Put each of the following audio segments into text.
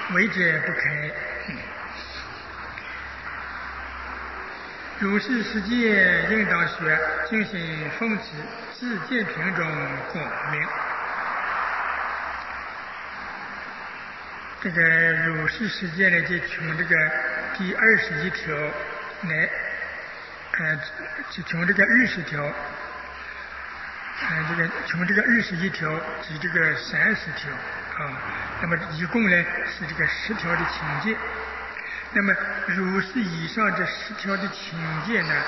为者不开。如是世界应当学，精行奉旨，自见品中广明。这个如是世界呢，就从这个第21条来，就从这个20条，这个从这个21条及这个30条啊，那么一共呢是这个10条的情节。那么如是以上这10条的情节呢，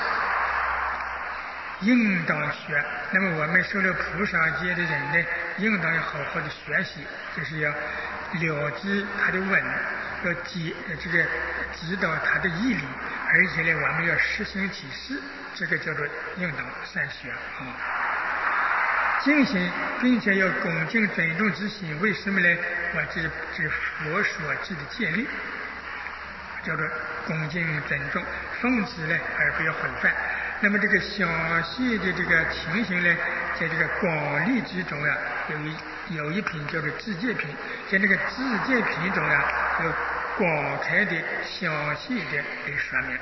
应当学。那么我们受了菩萨戒的人呢，应当要好好的学习，就是要了知他的文，要这个知道他的义理，而且呢，我们要实行其事，这个叫做应当善学啊。敬行，并且要恭敬尊重之心，为什么呢？我这是佛所制的戒律，叫做恭敬尊重，奉旨呢而不要毁犯。那么这个详细的这个情形呢，在这个广律之中啊，有一品叫做智戒品，在这个智戒品中啊，有广开的详细的说明。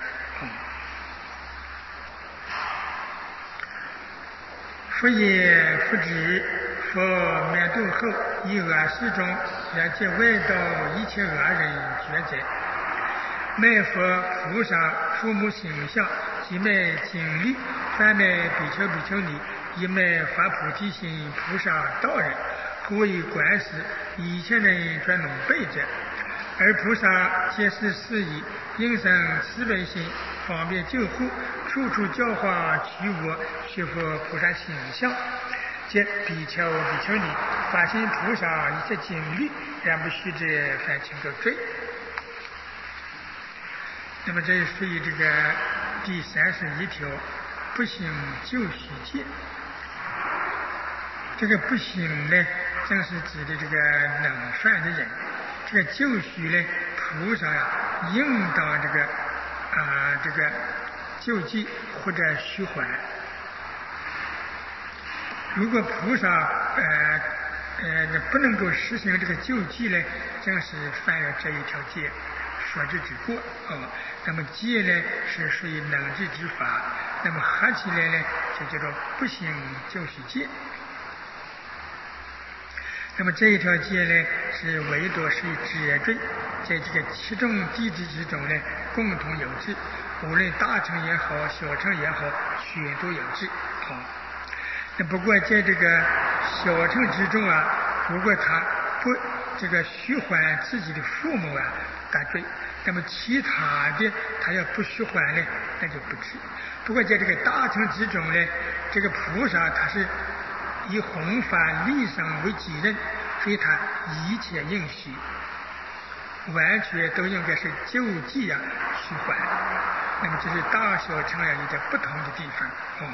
佛言：复止，佛满度后，以恶事中，然见外道一切恶人绝者。卖佛菩萨父母形象，即卖经律，贩卖比丘比丘尼，以卖发菩提心菩萨道人，不为观世，一切人转龙背者。而菩萨皆是事宜，应生慈悲心，方便救护，处处教化居我，学佛菩萨形象，皆比丘比丘尼，发心菩萨一切经律，然不须者，反请个罪。那么这属于这个第31条，不行就须戒。这个不行呢，正是指的这个能犯的人。这个就须呢，菩萨应当这个救济或者虚缓。如果菩萨不能够实行这个救济呢，正是犯了这一条戒，说之之过啊。那么戒呢是属于能治之法，那么合起来呢就叫做不行就须戒。那么这一条戒呢是唯独属于止罪，在这个7众弟子之中呢共同有之，无论大乘也好，小乘也好，全都有之啊。那不过在这个小乘之中啊，如果他不这个虚还自己的父母啊，打罪。那么其他的他要不虚还呢，那就不治。不过在这个大乘之中呢，这个菩萨他是以弘法利生为己任，所以他一切应虚，完全都应该是救济啊虚还。那么这是大小乘有点不同的地方。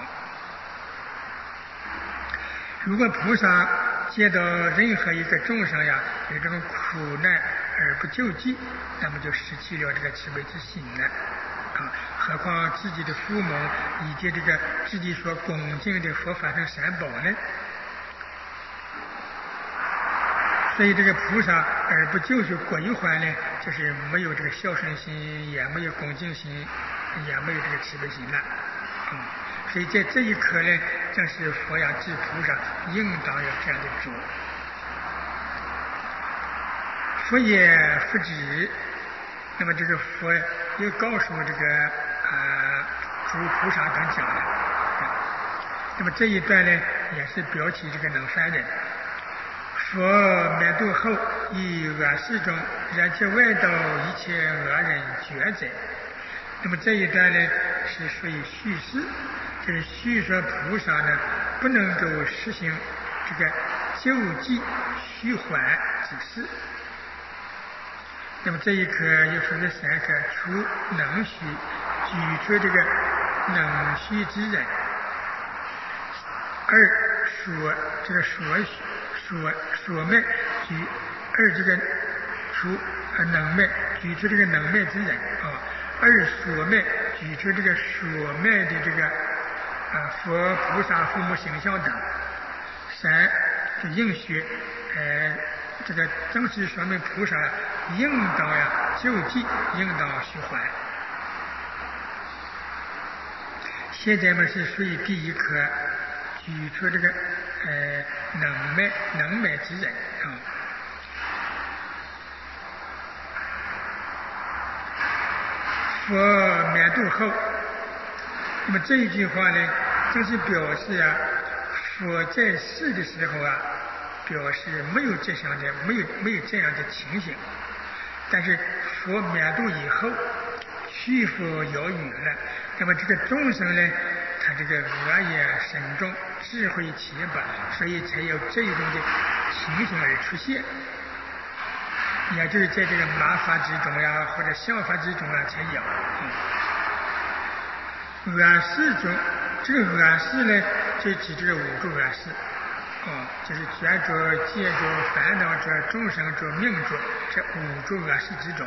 如果菩萨见到任何一个众生呀有这种苦难而不救济，那么就失去了这个慈悲之心了啊！何况自己的父母以及这个自己所恭敬的佛法等三宝呢？所以这个菩萨而不救去归还呢，就是没有这个孝顺心，也没有恭敬心，也没有这个慈悲心了所以在这一刻呢，正是佛呀至菩萨应当要这样的做。佛也复止，那么这个佛又告诉这个诸菩萨等讲的。那么这一段呢，也是表起这个能犯人。佛满度后，以恶事中，然见外道一切恶人绝者。那么这一段呢，是属于叙事，就是叙说菩萨呢不能够实行这个救济虚还之事。那么这一课又分为3课：除能虚，举出这个能虚之人；2这个所卖举2这个除能卖，举出这个能卖之人；2所卖，举出这个所卖的这个佛菩萨父母形象等；3就应学这个正是说明菩萨应当救济，应当虚怀。现在嘛是属于第一课，举出这个能卖之人啊。佛满度后，那么这一句话呢，正是表示佛在世的时候表示没有这样的没有这样的情形，但是佛满度以后，虚佛遥远了，那么这个众生呢，他这个恶业深重，智慧浅薄，所以才有这种的情形而出现。也就是在这个麻法之中或者相法之中才有。恶事中，这个恶事呢，就指这个五种恶事，就是觉着、见着、烦恼着、众生着、命着这五种恶事之中。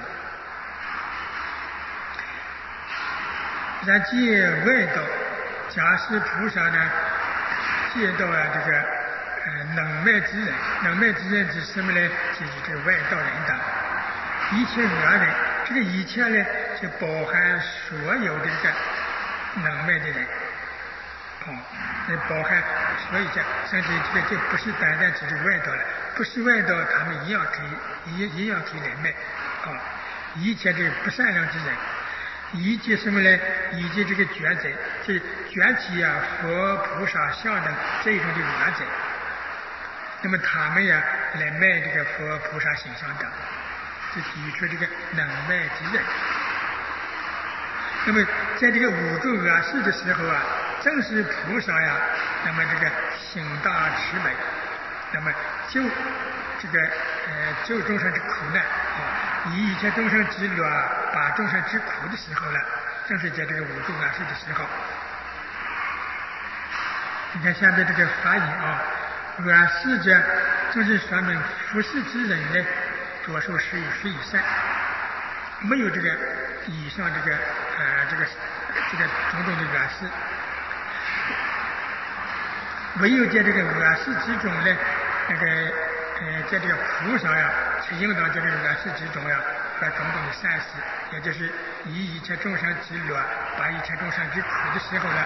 然见外道，假使菩萨呢，见到这个能卖之人，能卖之人指什么呢？就是这个外道人等，一切恶人，这个一切呢，就包含所有的这个能卖的人，包含所有甚至这个就不是单单指这个外道了，不是外道，他们一样可以来卖，一切这个不善良之人。以及什么呢？以及这个觉者，这觉起佛菩萨像的这一种的恶者，那么他们来卖这个佛菩萨形象等，就举出这个能卖之人。那么在这个五种恶事的时候正是菩萨那么这个行大慈悲，那么救众生之苦难以一切众生之乐，把众生之苦的时候呢，正是在这个五种恶事的时候。你看下面这个法引恶事者，正是说明服侍之人呢，着受施以善，没有这个以上这个种种的恶事，唯有在这个恶事之中呢，在这个菩萨才应当在这个恶事之中和种种的善事，也就是以一切众生之乐，把一切众生之苦的时候呢，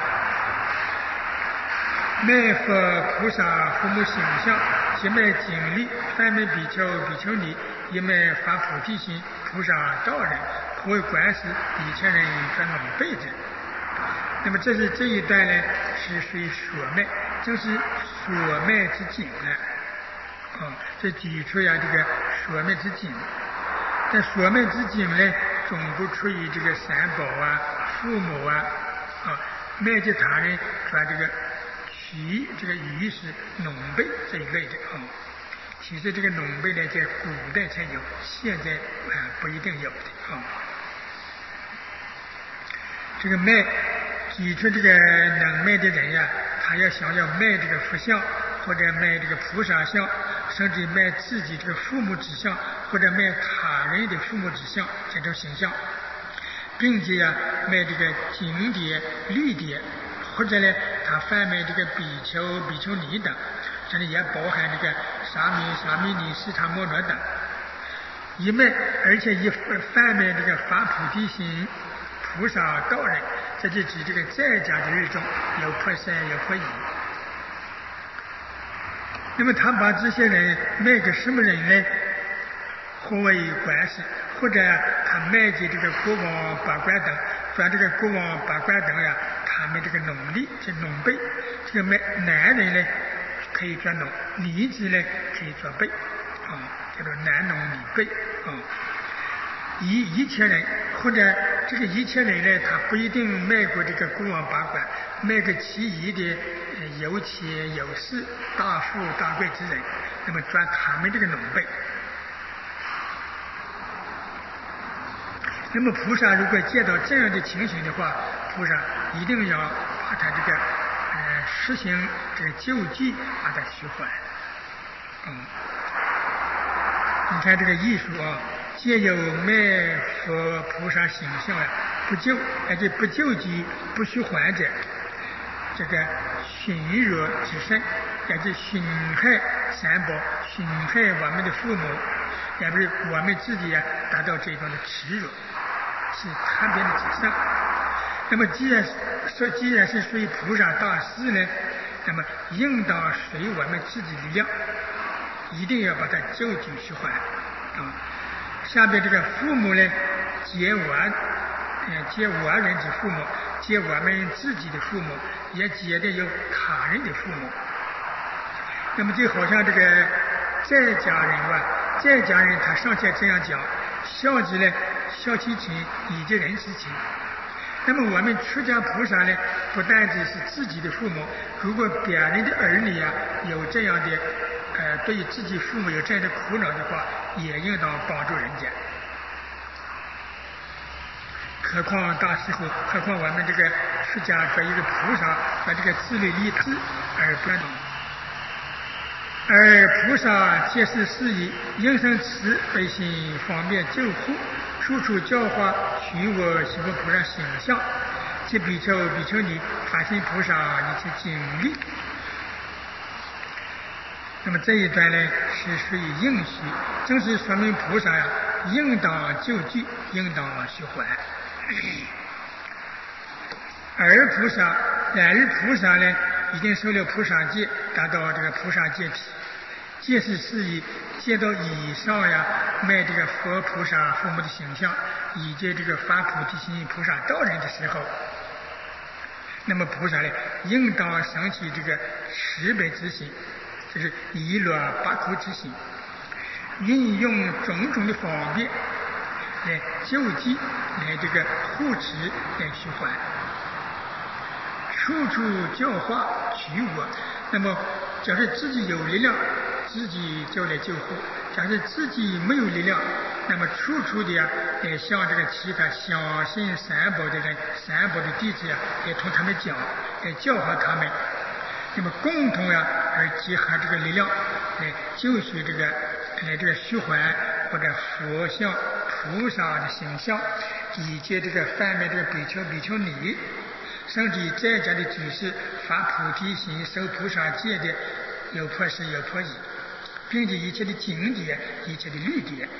卖佛菩萨父母形象，即卖经历，梵卖比丘比丘尼，一卖发菩提心，菩萨道人，不为观世一切人专门备之。那么这一段呢，是属于所卖，正是所卖之境呢。这举出这个所卖之境，但所卖之境呢，总不出于这个三宝父母卖给他人转这个取这个鱼是农备这一类的其实这个农备呢，在古代才有，现在不一定有的这个卖举出这个能卖的人他要想要卖这个佛像，或者卖这个菩萨像，甚至卖自己这个父母之像，或者卖他人的父母之像这种形象，并且卖这个经典律典，或者呢他贩卖这个比丘比丘尼等，甚至也包含这个沙弥尼释迦摩罗等，一卖而且一贩卖这个发菩提心菩萨道人，这就指这个在家的日中有破善有破疑。那么他把这些人卖给什么人呢？或为官司，或者他卖给这个国王百官等，转这个国王百官等他们这个农力这农备，这个卖男人呢可以做农，女子呢可以做备叫做男农女备以一切人，或者这个一切人呢，他不一定卖过这个国王百官，卖给其余的有钱有势大富大贵之人，那么赚他们这个农备。那么菩萨如果见到这样的情形的话，菩萨一定要把他这个实行这个救济，把它虚怀。你看这个艺术皆有卖佛菩萨形象不救，而且不救济不虚还者，这个寻弱之身，也就侵害三宝损害我们的父母，也不是我们自己达到这种的耻辱，是他边的己上。那么既然是属于菩萨大事呢，那么应当随我们自己力量，一定要把它就近续还啊。下边这个父母呢，接我人之父母，接我们自己的父母，也接的有他人的父母。那么就好像这个在家人他上前这样讲，孝子呢，孝其亲，以及人之亲。那么我们出家菩萨呢，不单只是自己的父母，如果别人的儿女有这样的对于自己父母有这样的苦恼的话，也应当帮助人家。何况我们这个出家做一个菩萨，把这个自律立志而不能。而菩萨揭示事宜，应生慈悲心，方便救护，处处教化许我修菩萨形象，即比丘比丘尼发心菩萨一切经历。那么这一段呢，是属于应许，正是说明菩萨应当救济，应当续还。而菩萨呢，已经受了菩萨戒，达到这个菩萨戒体，戒是事宜，戒到以上卖这个佛菩萨父母的形象，以及这个发菩提心菩萨道人的时候，那么菩萨呢，应当升起这个慈悲之心，就是以乐拔苦之心，运用种种的方便来救济，来这个护持，来续还，处处教化取我。那么假设自己有力量，自己就来救护；假设自己没有力量，那么处处的来向这个其他相信三宝的人、三宝的弟子来同他们讲，来教化他们。那么共同而结合这个力量来救赎这个续还或者佛像菩萨的形象，以及这个贩卖这个比丘比丘尼，甚至在家的居士发菩提心受菩萨戒的有破事有破疑，并且一切的经典一切的律典。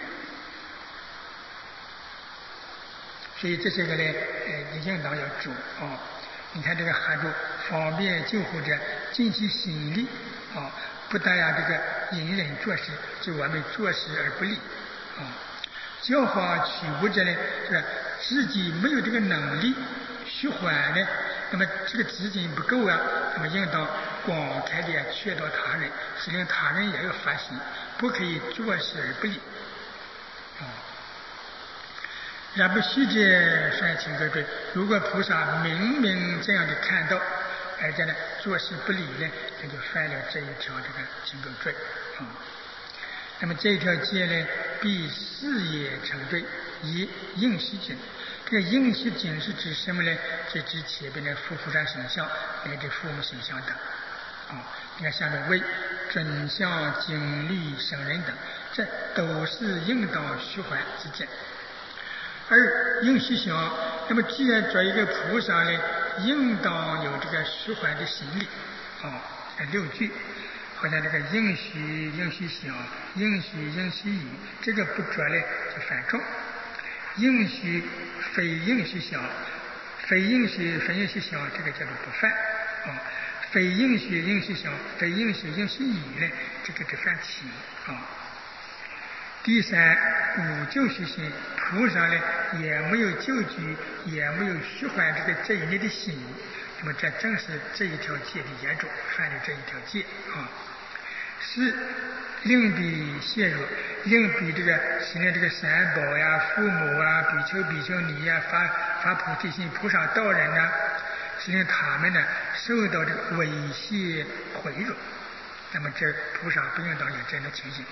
所以这些个呢应当要做啊。你看这个含住方便救护者尽其心力啊，不但这个隐忍做事，就我们做事而不利啊。教化取物者呢，是自己没有这个能力续还呢，那么这个资金不够那么应当广开的劝导他人，使令他人也有发心，不可以做事而不利啊。然不须知善请各罪，如果菩萨明明这样的看到，而且呢做事不理呢，他就犯了这一条这个请各罪啊。那么这一条戒呢，必事业成罪，以应虚经。这个应虚经是指什么呢？是指前边的佛菩萨形象，乃至父母形象等啊。你看下面为准相经律圣人等，这都是应当续还之戒。而应虚想，那么既然做一个菩萨呢，应当有这个续还的心理啊。六句好像这个应虚想，应虚语，这个不做呢就犯重。应虚非应虚想，非应虚想，这个叫做不犯啊。非应虚想，非应虚语呢，这个就犯轻啊。第三，无救续心，菩萨呢也没有救济，也没有续还这一类的心，那么这正是这一条戒的严重，犯了这一条戒啊。是另比泄弱，另比这个现在这个三宝父母比丘比丘尼发菩提心菩萨道人是令他们呢受到这个猥亵毁辱，那么这菩萨不应当有这样的情形。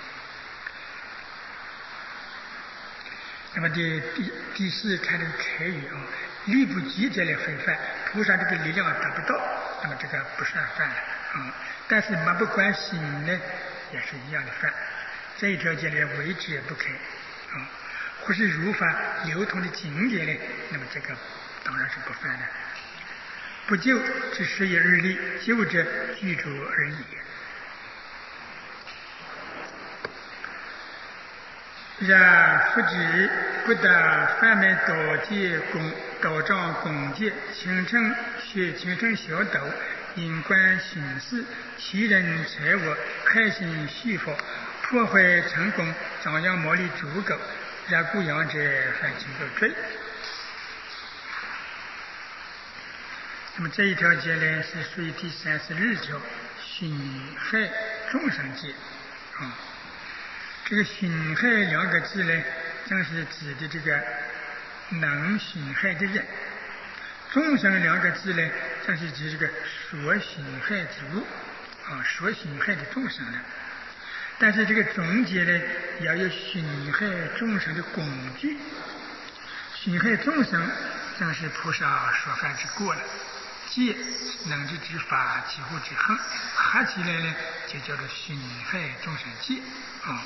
那么第四看这个开语力不及者来非犯，菩萨这个力量达不到，那么这个不算犯啊。但是漠不关心呢，也是一样的犯。这一条戒呢，为之也不开啊。或是如法流通的经典呢，那么这个当然是不犯的。不救之事也而立，救者具足而已。 然复之，不得贩卖道戒道杖拱戒，形成小斗，因观行事，其人财物，开心虚佛，破坏成功，张扬魔力足够，然故养者犯轻斗罪。那么这一条戒呢，是属于第32条，损害众生戒啊。这个损害2个字呢，正是指的这个能损害的人；众生2个字呢，正是指这个所损害之物啊，所损害的众生的。但是这个总结呢，要有损害众生的工具。损害众生，正是菩萨所犯之过了。戒能知之法，起护之恨，合起来呢，就叫做损害众生戒啊。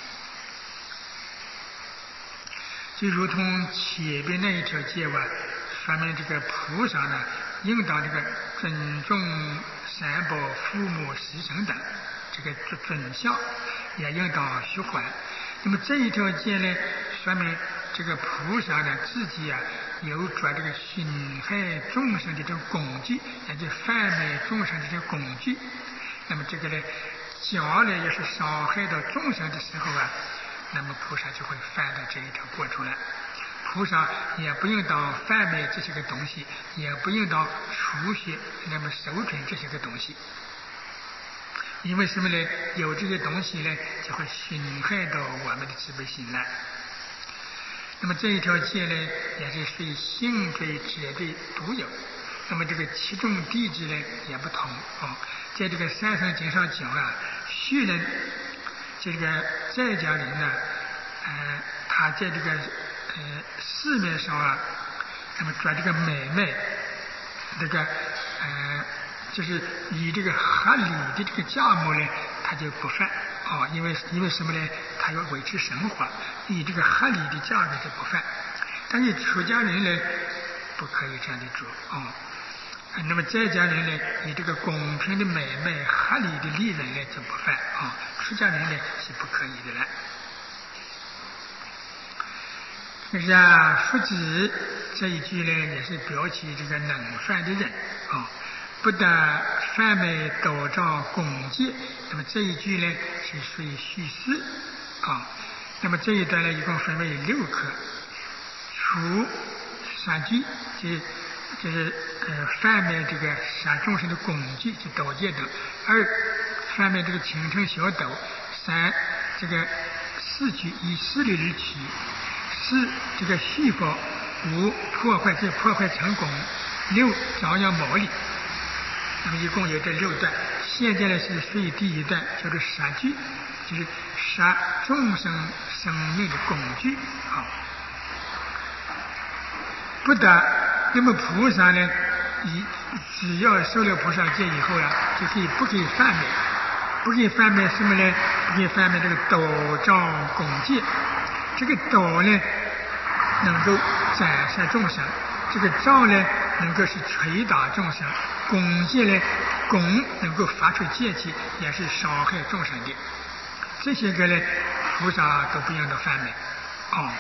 就如同前边那一条戒吧，说明这个菩萨呢，应当这个尊重三宝、父母、师承等这个尊相，也应当虚怀。那么这一条戒呢，说明这个菩萨呢自己啊有着这个损害众生的这个工具，也就贩卖众生的这个工具。那么这个呢，将来要是伤害到众生的时候啊，那么菩萨就会犯到这一条过出来。菩萨也不应当贩卖这些个东西，也不应当出血，那么收准这些个东西。因为什么呢？有这些东西呢，就会损害到我们的慈悲心来。那么这一条戒呢，也是属于性罪、戒罪独有。那么这个其中地支呢也不同啊。在这个三圣经上讲啊，许人这个在家人呢，他在这个市面上啊，那么做这个买卖，这个就是以这个合理的这个价目呢，他就不犯啊，因为什么呢？他要维持生活，以这个合理的价格就不犯。但是出家人呢，不可以这样的做啊。那么在家人呢，以这个公平的买卖、合理的利润呢，就不犯啊。出家人呢是不可以的了。然复之这一句呢，也是表起这个能犯的人啊。不得贩卖道杖拱戒，那么这一句呢是属于叙事啊。那么这一段呢，一共分为6课，除杀具，就是贩卖这个杀众生的工具，就刀剑等；2贩卖这个青城小斗；3这个4举以势力而起；4这个虚法；5破坏成功；6张扬毛利。那么一共有这6段，现在呢是属于第1段，叫做杀具，就是杀众生生命的工具啊。不得，那么菩萨呢，只要受了菩萨戒以后啊，就不可以贩卖，不可以贩卖什么呢？不可以贩卖这个道杖拱戒。这个道呢，能够斩杀众生；这个杖呢，能够是捶打众生；拱戒呢，拱能够发出戒气，也是伤害众生的。这些个呢，菩萨都不应当贩卖啊。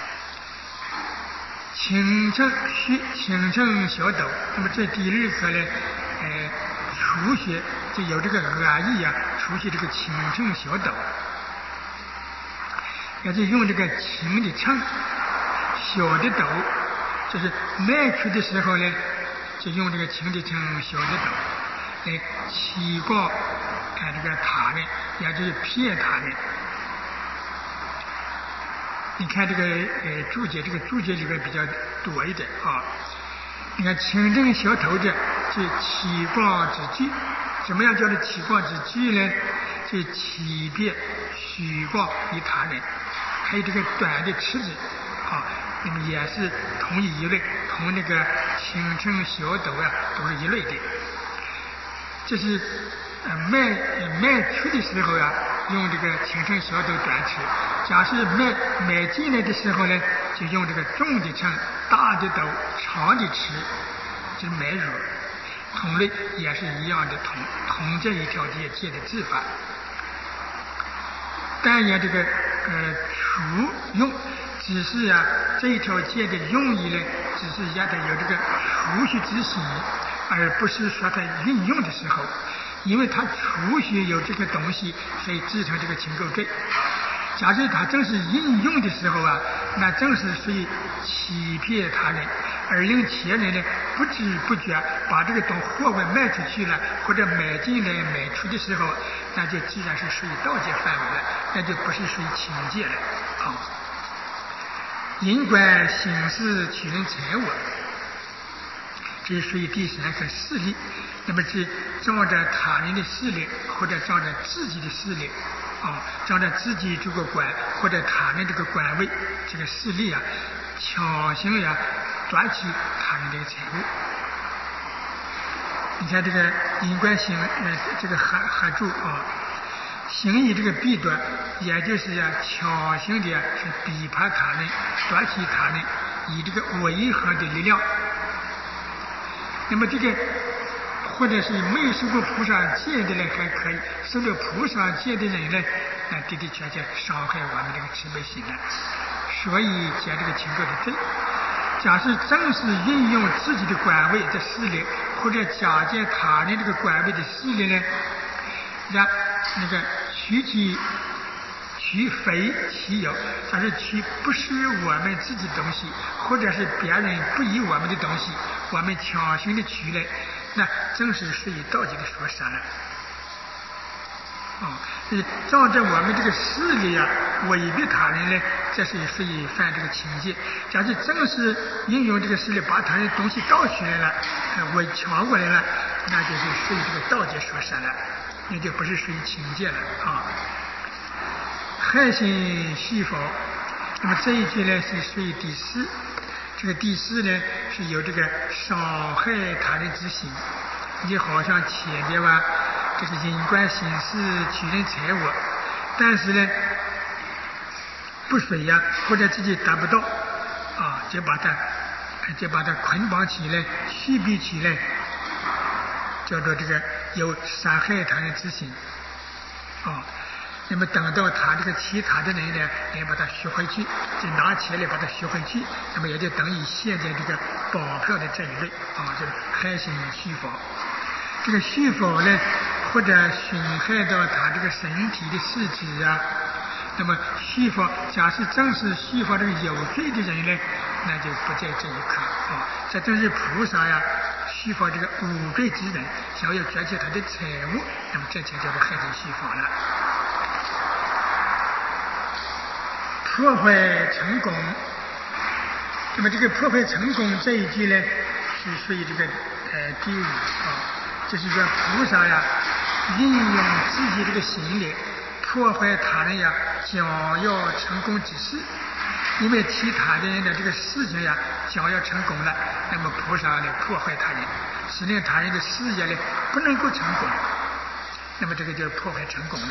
青城小斗，那么这第2课呢，除学就有这个恶意啊，除去这个青城小斗，也就用这个青的秤，小的斗，就是卖出的时候呢，就用这个青的秤，小的斗来欺告这个他人，也就是骗他人。你看这个注解，这个注解里面比较多一点啊。你看清正小头者，是起光之具。怎么样叫做起光之具呢？就欺骗、虚光于他人。还有这个短的尺子啊，那么也是同一类，同那个清正小斗啊，都是一类的。这是卖出的时候啊，用这个清正小斗短尺；假设买进来的时候呢，就用这个重的秤、大的斗、长的尺，就是买入。同类也是一样的，同这一条戒的制法。但也这个用，只是这一条戒的用意呢，只是让它有这个储蓄之心，而不是说它运用的时候，因为它储蓄有这个东西，所以制成这个情垢罪。假设他正是应用的时候那正是属于欺骗他人，而令其人呢不知不觉把这个货物卖出去了，或者买进来买出的时候，那就既然是属于盗戒范围了，那就不是属于情戒了。淫官行事取人财物，这是属于第三个势力。那么是照着他人的势力，或者照着自己的势力照着自己这个官或者他人这个官位这个势力强行抓取他人的财物。你看这个淫官行这个合住行以这个弊端，也就是强行的是逼迫他人，抓取他人，以这个违和的力量。那么这个或者是没受过菩萨戒的人还可以，受了菩萨戒的人呢，那的的确确伤害我们这个慈悲心了，所以结这个情垢的罪。假使正是运用自己的官位的势力，或者假借他人这个官位的势力呢，让那个取非其有，假是取不是我们自己的东西，或者是别人不依我们的东西，我们强行的取来，那正是属于盗戒的所杀了。照着我们这个势力违背他人呢，这是属于犯这个情戒。假设正是应用这个势力把他人东西盗取来了，抢过来了，那就是属于这个盗戒所杀了，那就不是属于情戒了害心续否，那么这一句呢是属于第四。这个第四呢是有这个伤害他人之心，你好像前面这个淫官行事取人财物，但是呢不遂或者自己达不到就把它捆绑起来，蓄逼起来，叫做这个有伤害他人之心那么等到他这个其他的人呢来把它续回去，就拿钱来把它续回去，那么也就等于现在这个保票的这一类就是害心续否。这个续否呢，或者损害到他这个身体的四肢那么续否，假设正是续否这个有罪的人呢，那就不在这一课这正是菩萨续否这个无罪之人，想要攫取他的财物，那么这才叫做害心续否了。破坏成功，那么这个破坏成功这一句呢，是属于这个第五就是说菩萨运用自己这个行力破坏他人想要成功之事，因为其他的人的这个事情想要成功了，那么菩萨来破坏他人，使令他人的事业呢不能够成功，那么这个就破坏成功了。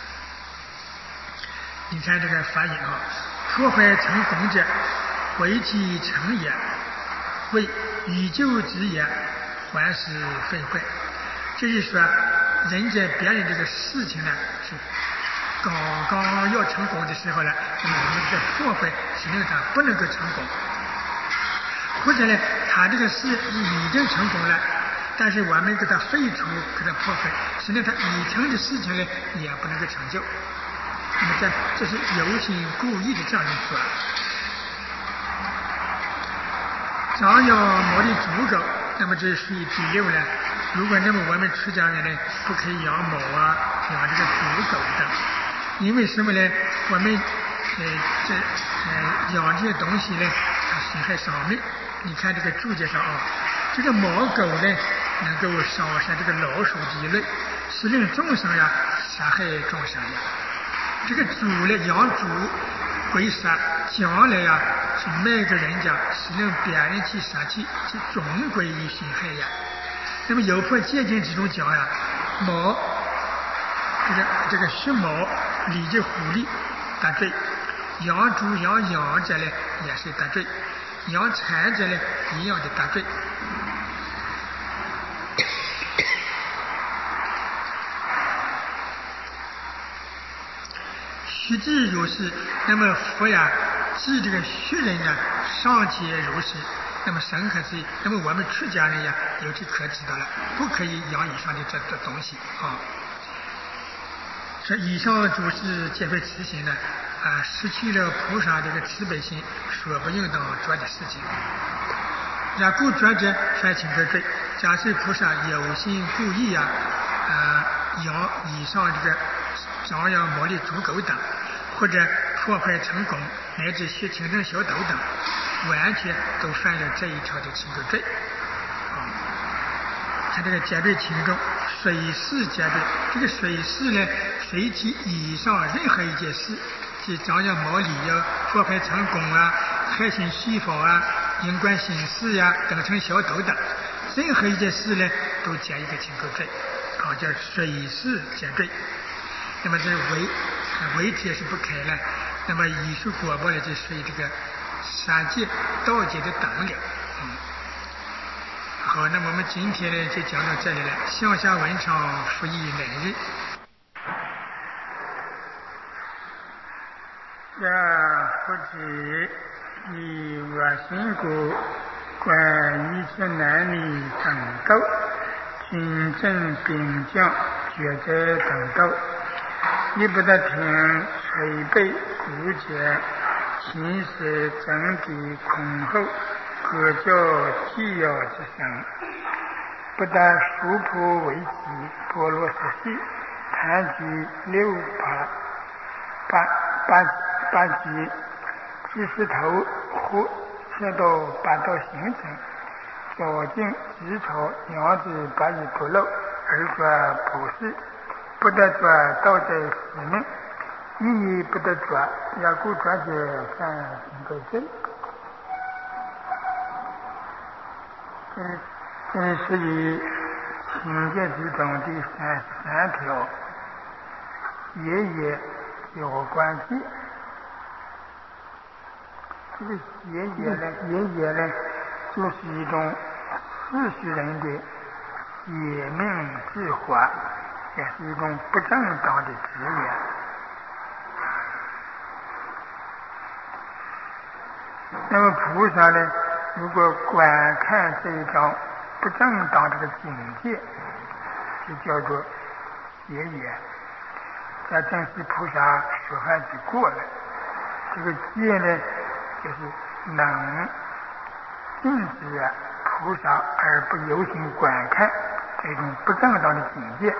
你看这个发音破坏成功者，为其成也，为与救之也，还是废坏。就是说人家别人这个事情呢是刚刚要成功的时候呢，那么我们在破坏，使令他不能够成功，或者呢他这个事已经成功了，但是我们给他废除，给他破坏，使令他已成的事情呢也不能够成就。那么这是有心故意的这样说。长要磨的猪狗，那么这属于第六了。如果那么我们出家人呢，不可以养猫养这个猪狗等，因为什么呢？我们养这些东西呢，它损害生命。你看这个注解上这个猫狗呢，能够杀这个老鼠之类，使令众生杀害众生这个猪呢，养猪归杀，将来是卖给人家，使令别人去杀去，就总归于损害那么有破戒经之中讲猫这个畜猫理这狐狸得罪，养猪养羊者呢也是得罪，养蚕者呢一样的得罪。 须记如是，那么佛呀，记这个须人呀，尚且如是，那么神可是，那么我们出家人呀，有这可知道了，不可以养以上的这东西啊。这以上诸事皆非慈行呢，失去了菩萨这个慈悲心，说不应当做的事情。然故作者犯轻可罪。假设菩萨有心故意养以上这个张扬魔力足狗等，或者破坏成功，乃至学清正小斗等，完全都犯了这一条的轻可罪。他这个戒律轻重，随事戒律。这个随事呢，随其以上任何一件事，即张扬魔力破坏成功害心虚fal因观行事等成小斗等，任何一件事呢，都加一个轻可罪，叫随事戒罪。那么这违戒是不开了，那么艺术果报呢，就属于这个三界道界的等了。好，那么我们今天呢就讲到这里了。向下文章复议来日。 复旨以我心故，观一切男女等斗，军政兵将决战等斗，亦不得听捶背鼓节，琴瑟整笛箜篌，各教技要之声，不得书谱为集，波罗斯戏，弹举六八级，即石头或切到八道形成，脚径直朝，娘子八以不漏，而作普世，不得作道在使命，意义不得作，要故作者犯行个罪。这是以情戒之中第33条，也有关系。这个也呢，就是一种世俗人的野命之活，也是一种不正当的职业。那么菩萨呢，如果观看这一种不正当这个境界，就叫做也。这正是菩萨说法之过了。这个戒呢，就是能禁止菩萨而不由心观看这种不正当的境界，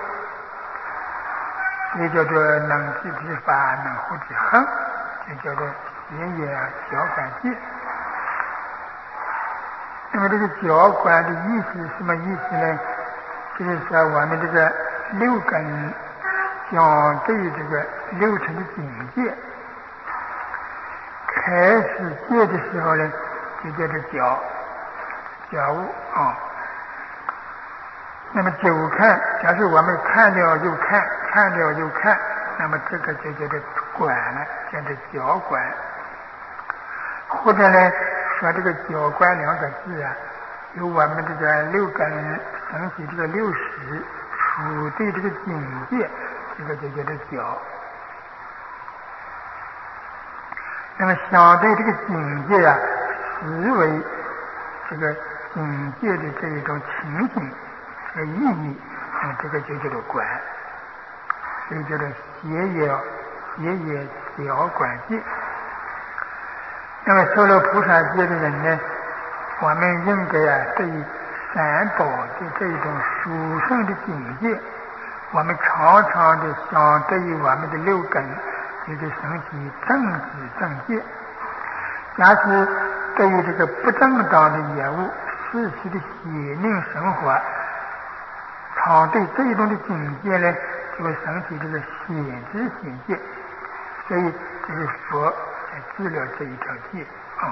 也叫做能知之法，能护之恒，也叫做也教管戒。那么这个教管的意思是什么意思呢？就是说我们这个六根相对这个六尘的境界，开始戒的时候呢，就叫做觉悟那么久看，假设我们看了又看，看了又看，那么这个就叫做观了，叫做觉观。或者呢，说这个觉观两个字由我们这个六根升起这个六识处对这个境界，这个就叫做觉。那么相对这个境界视为这个境界的这一种情形和意义，这个就叫做观，所以叫做也觉观戒。那么受了菩萨戒的人呢，我们应该对于三宝的这种殊胜的境界，我们常常的相对于我们的六根，就是升起正知正见。假使对于这个不正当的业务、世俗的邪命生活，常对这一种的境界呢，就会升起这个显知显见。所以这是佛治了这一条戒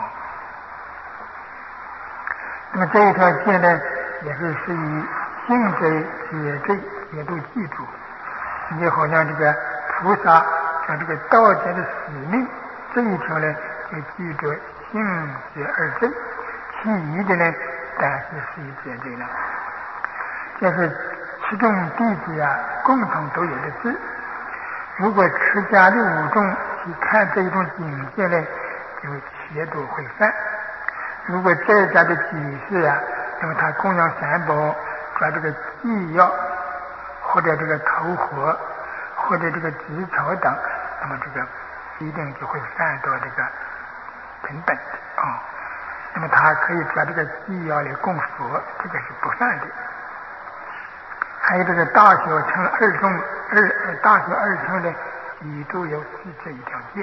那么这一条戒呢，也是属于性罪、戒罪，也都记住。你好像这个菩萨像这个道家的使命这一条呢，就记住性戒二罪，其余的呢，但是属于戒罪了。这是持众弟子共同都有的事。如果持家的五众去看这一种境界呢，就邪多会犯。如果在家的居士啊，那么他供养三宝，抓这个祭药，或者这个头火，或者这个纸草等，那么这个一定就会犯到这个成本啊。那么他可以抓这个祭药来供佛，这个是不犯的。还有这个大小乘二众大小二乘的，也都有这一条戒。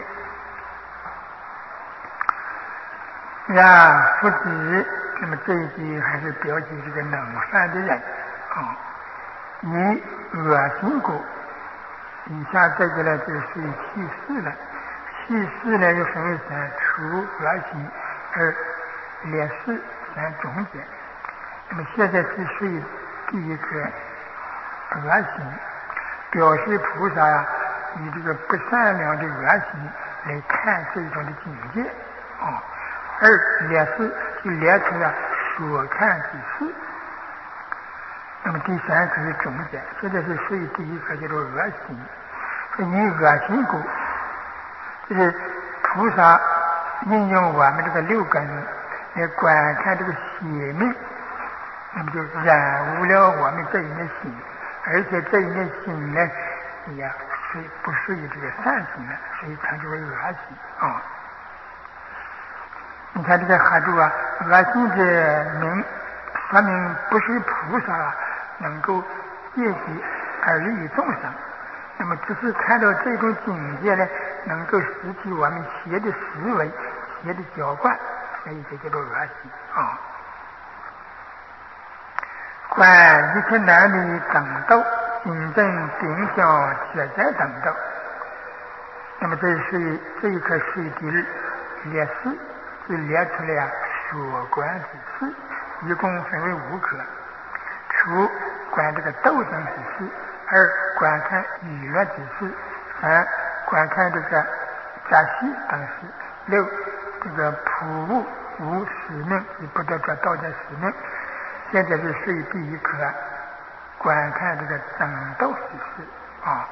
呀，不止，那么这一句还是标记这个能犯的人啊。以恶心故，以下这个呢就属于气事了。气事呢又分为三：除恶心、二劣事、三中间。那么现在是属于第一个恶心，表示菩萨呀以这个不善良的恶心来看这种的境界啊。二劣事就列出了所看之事。那么第三个是中间，现在是属于第一个叫做恶心。以恶心故，就是菩萨运用我们这个六根来观看这个邪命，那么就染污了我们这一念心，而且这一念心呢也不属于这个善心了，所以称之为恶心啊。你看这个合注啊，恶心的名说明不是菩萨能够戒己而利益众生，那么只是看到这种境界呢，能够使起我们邪的思维、邪的浇灌，所以这叫做恶心啊。观一切男女等斗，心正定向切在等斗。那么这一颗属于第列事，就列出来所观之事，一共分为5颗。除观这个斗争之事，二观看娱乐之事，三观看这个杂戏等事，六这个普物无使命，你不得做道家使命。现在是属于第一颗，观看这个争斗之事啊。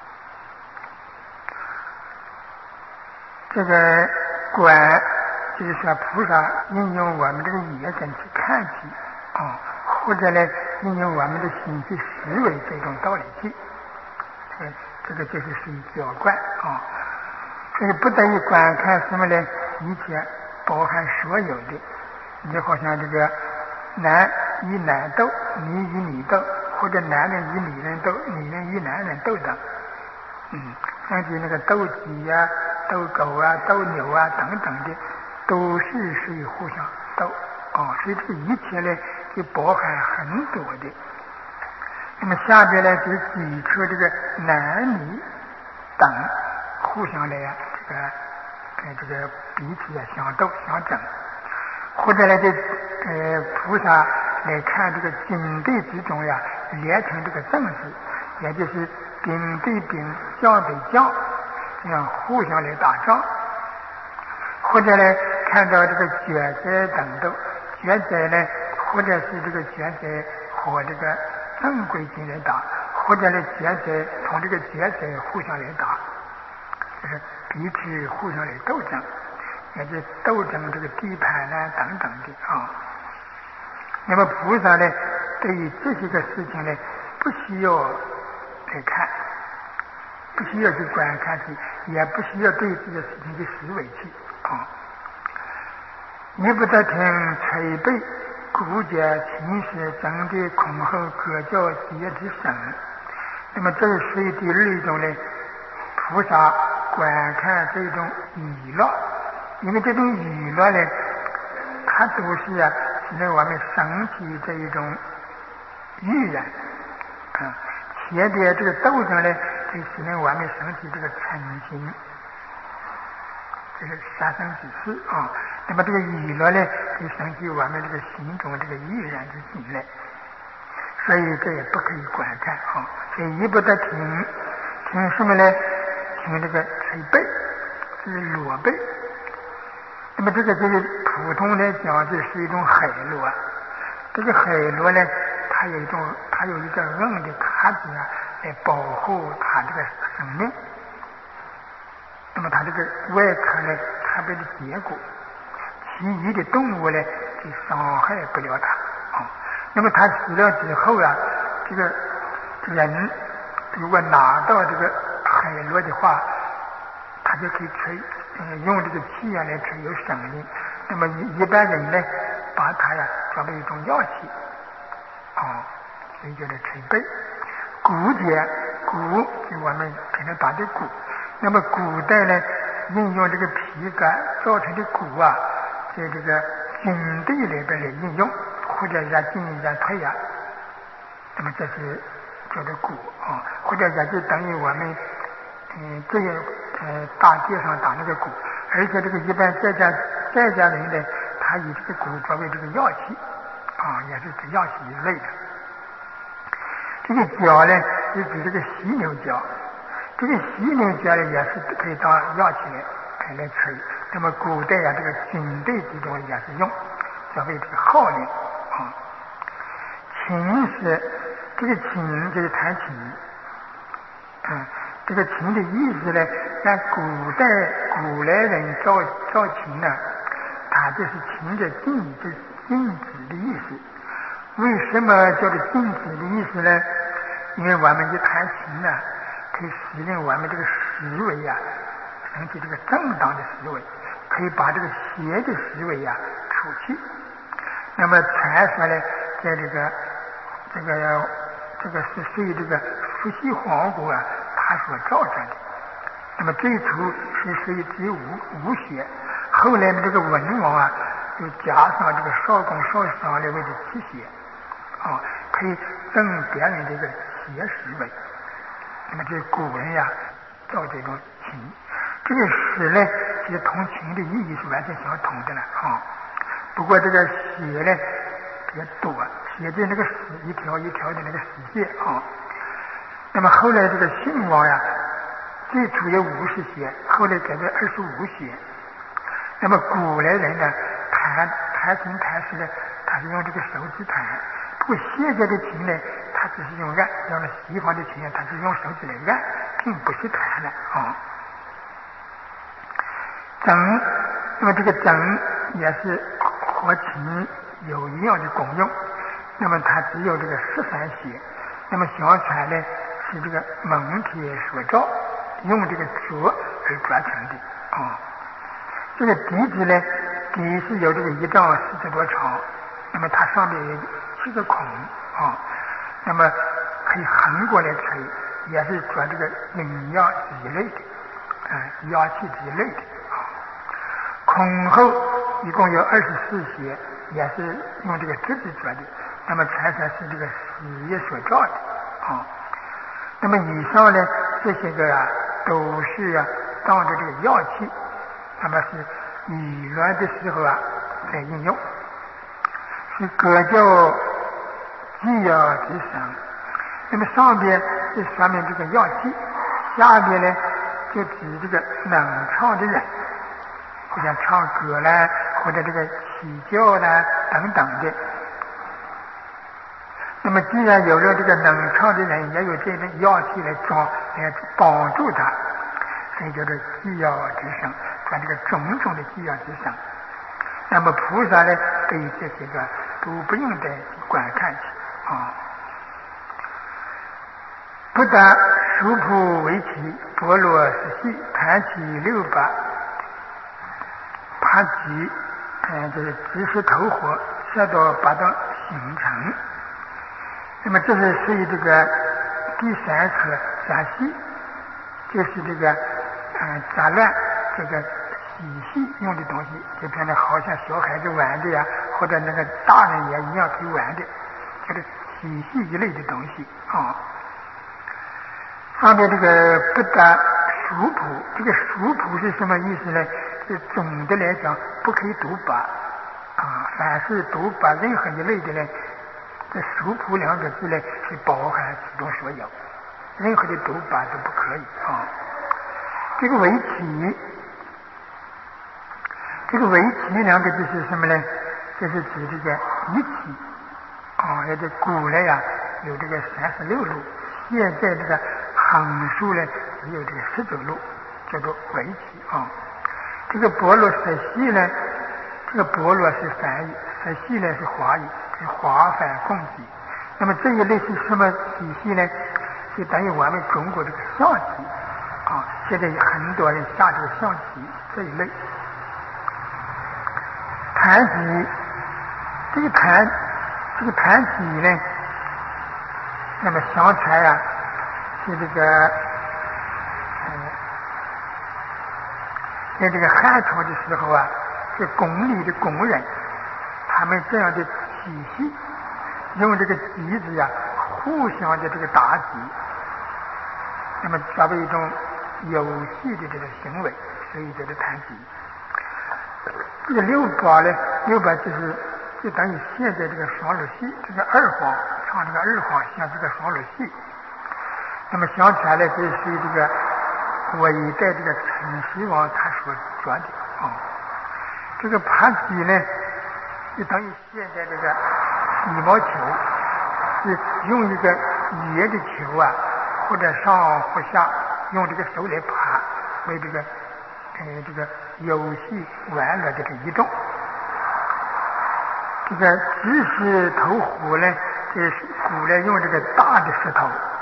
这个观就是说菩萨应用我们这个眼神去看去啊，或者呢应用我们的心去思维这种道理去，这个就是属于浇灌啊。这个不得于观看什么呢？一切包含所有的，你就好像这个男与男斗，女与女斗，或者男人与女人斗，女人与男人斗等。像是那个斗鸡呀、斗狗啊、斗牛啊等等的，都是属于互相斗啊。所以这个一切呢，就包含很多的。那么下边呢，就举出这个男女等互相来呀，这个彼此相斗相争，或者呢，菩萨来看这个军队之中呀，列成这个政治，也就是兵对兵，将对将，这样互相来打仗，或者呢，看到这个决赛等斗，决赛呢，或者是这个决赛和这个正规军来打，或者呢，决赛同这个决赛互相来打，就是彼此互相来斗争，也就是斗争这个地盘呢等等的啊。那么菩萨呢，对于这些个事情呢，不需要来看，不需要去观看去，也不需要对这个事情去思维去啊。你不得听捶背、鼓节、琴瑟、筝笛、箜篌、歌教、节之声。那么这是属于第二种呢，菩萨观看这种娱乐，因为这种娱乐呢，它都是使得我们升起这一种欲然啊。前边这个斗争呢，就使得我们升起这个嗔心，这是杀生之事啊。那么这个娱乐呢，就升起我们这个心中这个欲然之心来，所以这也不可以观看啊。所以一不得听什么呢？听这个捶背，是裸背。那么这个就是普通来讲，就是一种海螺。这个海螺呢，它有一个硬的卡子来保护它这个生命。那么它这个外壳呢特别的坚固，其余的动物呢就伤害不了它。那么它死了之后啊，这个人如果拿到这个海螺的话，他就可以吹，用这个气啊来吹，有声音。那么一般人呢，把它呀作为一种药器，所以叫做吹背。鼓节，鼓是我们平常打的鼓。那么古代呢，应用这个皮革造成的鼓啊，在这个军队里边来应用，或者是进行退啊。那么这是叫做鼓或者也就等于我们这个大街上打那个鼓。而且这个一般在家人呢，他以这个鼓作为这个药器也是指药器一类的。这个角呢是指这个犀牛角，这个犀牛角呢也是可以当药器来吹。那么古代这个军队之中也是用作为这个号令琴是这个琴就是弹琴这个琴的意思呢，像古来人造琴呢，它就是琴的静止的意思。为什么叫做静止的意思呢？因为我们一弹琴呢，可以使用我们这个思维引起这个正当的思维，可以把这个邪的思维除去。那么传说呢，在这个是随这个伏羲皇后他所造成的。那么最初是属于只有武学，后来的这个文王就加上这个少公少商来为的奇学可以正别人这个邪思维。那么这古人造这种琴，这个诗呢其实同琴的意义是完全相同的了不过这个写呢比较多，写的那个诗一条一条的那个诗节那么后来这个信王最初有50节，后来改为25节。那么古来人呢弹琴弹诗呢，他是用这个手指弹。不过现在的琴呢，它只是用按，像西方的琴它是用手指来按，并不是弹的筝，那么这个筝也是和琴有一样的功用。那么它只有这个13节。那么相传呢是这个蒙铁所造，用这个竹而做成的这个笛子呢，笛是有这个1丈40多长，那么它上面有7个孔那么可以横过来吹，也是做这个音乐之类的乐器之类的孔后一共有24节，也是用这个竹子做的。那么传说是这个死爷所造的那么以上呢这些个都是当着这个药器，那么是娱乐的时候来应用，是各叫技药之声。那么上边是说明这个药器，下边呢就指这个能唱的人，或者唱歌啦，或者这个起教啦等等的。那么既然有了这个能唱的人，也有这种药器来帮助他，所以叫做技药之声，说这个种种的技药之声。那么菩萨呢，对于这些个都不用再观看去不但属谱为题，波罗时系，弹起6把，帕举就是直视头火，射到8道形成。那么这是属于这个第3科杂戏，就是这个杂乱这个嬉戏用的东西，就变得好像小孩子玩的或者那个大人也一样可以玩的，就是嬉戏一类的东西上面这个不得属谱，这个属谱是什么意思呢？是总的来讲不可以读跋凡是读跋任何一类的呢，这属谱2个字呢是包含其中所有，任何的读跋都不可以这个为题，这个为题2个字是什么呢？这是指这个一体也就古来有这个36路，现在这个横竖呢只有这个19路， 叫做围棋啊。这个伯乐色系呢，这个伯乐是梵语，色系呢是华语，是华梵共济。那么这一类是什么体系呢？就等于我们中国这个象棋啊，现在有很多人下这个象棋这一类。盘棋，这个盘棋呢，那么相传啊，是这个在这个汉朝的时候啊，是宫里的工人，他们这样的体系，用这个棋子呀，互相的这个打击，那么作为一种游戏的这个行为，所以叫做盘棋。这个六八呢，六八就等于现在这个双陆戏，这个二黄唱这个二黄像这个双陆戏。那么相传呢，这是属于这个伟大这个陈希王他所做的啊。这个盘棋呢，就等于现在这个羽毛球，是用一个圆的球啊，或者上或下，用这个手来爬，为这个游戏玩乐的这一种。这个只是投壶呢，是古来用这个大的石头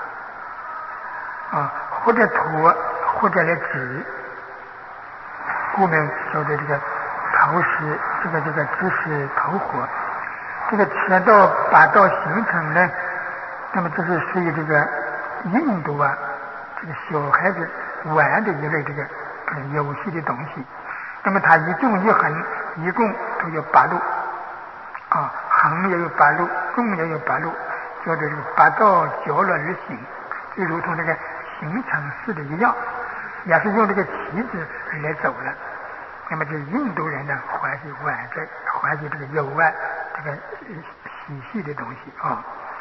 啊，或者土，或者来纸，故名叫做这个投石，这个只是投火。这个车道八道形成呢，那么这是属于这个印度啊，这个小孩子玩的一类这个游戏的东西。那么它一纵一横，一共都有8路啊，横也有8路，纵也有8路，叫做这个八道交落而行，就如同这个行程式的一样，也是用这个棋子来走了。那么这印度人呢，欢喜玩这个游玩这个嬉戏的东西啊。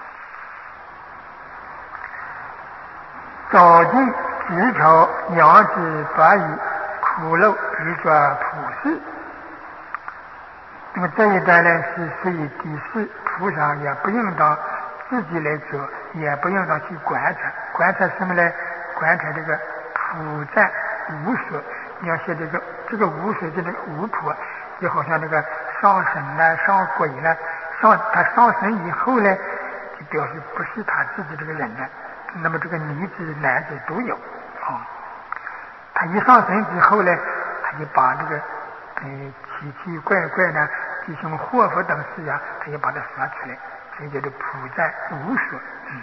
早进子丑阳子白羽苦漏而作普世。那么这一段呢是属于第4，菩萨也不应当自己来做，也不应当去观察。观察什么呢？观察这个普在无所。你要写这个无所，就那个巫婆，就好像这个上神了、上鬼了，他上神以后呢，就表示不是他自己这个人了。那么这个女子男子都有啊。他一上神之后呢，他就把这个奇奇怪怪的这种祸福等事啊，他就把它说出来，所以叫做普在无所。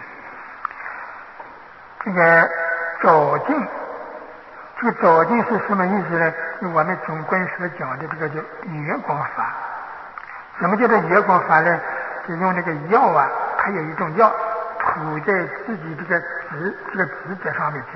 这个早进，这个早进是什么意思呢？就我们中观所讲的这个叫月光法。什么叫做月光法呢？就用这个药啊，它有一种药涂在自己这个指甲上面去，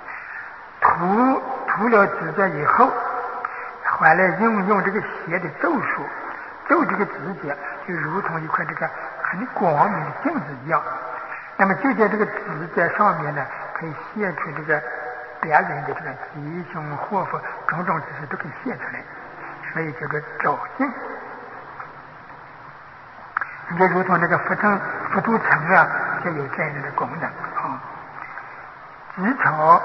涂了指甲以后，回来用这个血的咒术咒这个指甲，就如同一块这个很光明的镜子一样。那么就在这个指甲上面呢，可以现出这个别人的这个吉凶祸福种种之事都可以现出来，所以叫做照镜。你就如同这个佛图层啊，就有这样的功能啊。子丑，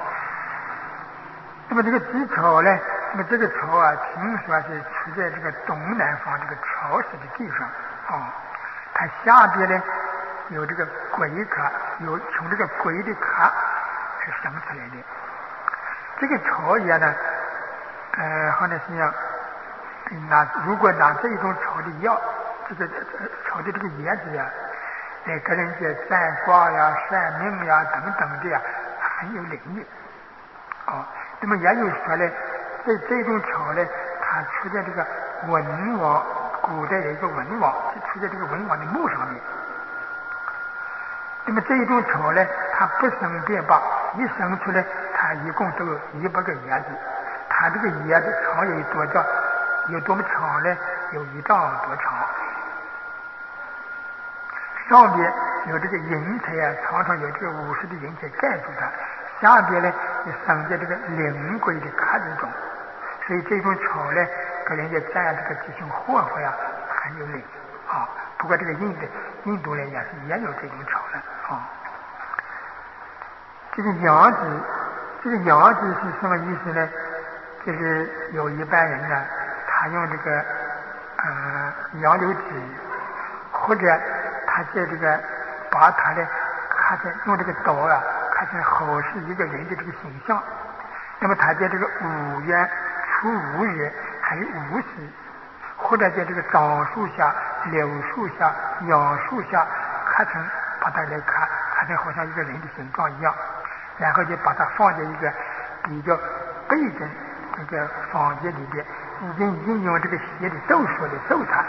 那么这个子丑呢，那么这个丑啊，听说是处在这个东南方这个潮湿的地方啊，它下边呢有这个鬼壳，有从这个鬼的壳是生出来的。这个草叶呢，好像是要如果拿这一种草的药，这个草的这个叶子呀，来给人家占卦呀、算命呀等等的呀，很有灵力啊。那么也有说呢，这种草呢，它出在这个文王，古代有一个文王，就出在这个文王的墓上面。那么这一种草呢，它不生便罢，一生出来，它一共都有100个叶子。它这个叶子长有多长？有多么长呢？有1丈多长。上边有这个银彩啊，常常有这个50的银彩盖住它。下边呢，就生在这个灵鬼的壳子中。所以这种草呢，给人家占这个吉凶祸福呀，很有灵啊。不过这个印度人也有这种草的啊。这个阳子这个阳字是什么意思呢？就是有一般人呢，他用这个杨柳枝，或者他在这个把它呢，看成用这个刀啊，看成好是一个人的这个形象。那么他在这个5月初5日还有5时，或者在这个枣树下、柳树下、杨树下，看成把它来看成好像一个人的形状一样，然后就把它放在一个比较背着这个房间里边，已经用这个血的咒术来咒它。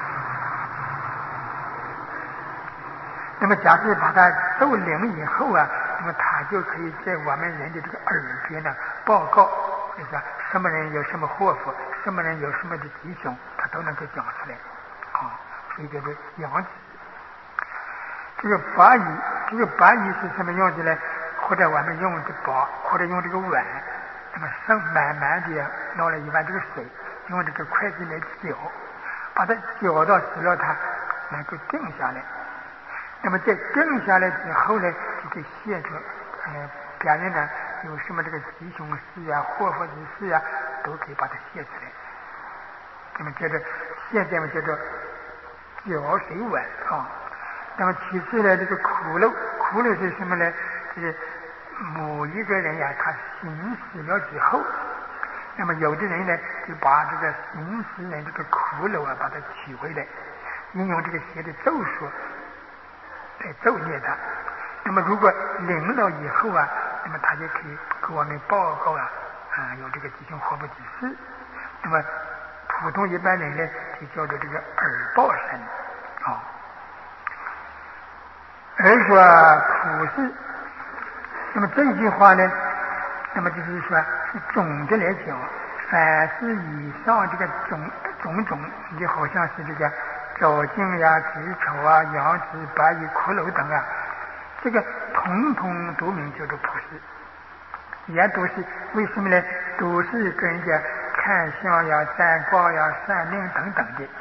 那么假设把它咒灵以后啊，那么他就可以在我们人的这个耳边呢报告，就是什么人有什么祸福，什么人有什么的吉凶，他都能够讲出来啊。所以叫做阳子。这个白蚁，这个白蚁是什么样子呢？或者我们用这把，或者用这个碗，那么慢慢的捞了一碗这个水，用这个筷子来搅，把它搅到使了它能够定下来。那么在定下来之后呢，就可以现出别人呢有什么这个吉凶事啊、祸福之事啊，都可以把它写出来。那么叫做现在嘛叫做搅水碗啊。那么其次呢，这个骷髅是什么呢？就是某一个人呀，他行死了之后，那么有的人呢就把这个行死人这个骷髅啊，把它取回来，应用这个邪的咒术来咒孽他。那么如果灵了以后啊，那么他就可以给我们报告有这个吉凶祸福之事。那么普通一般人呢，就叫做这个耳报神啊。而说普世，那么这句话呢，那么就是说是总的来讲，凡是以上这个种，就好像是这个藻茎呀、子丑啊、杨枝、白蚁、骷髅等啊，这个统统都名叫做普世，也都是为什么呢？都是跟人家看相呀、占卦呀、算命等等的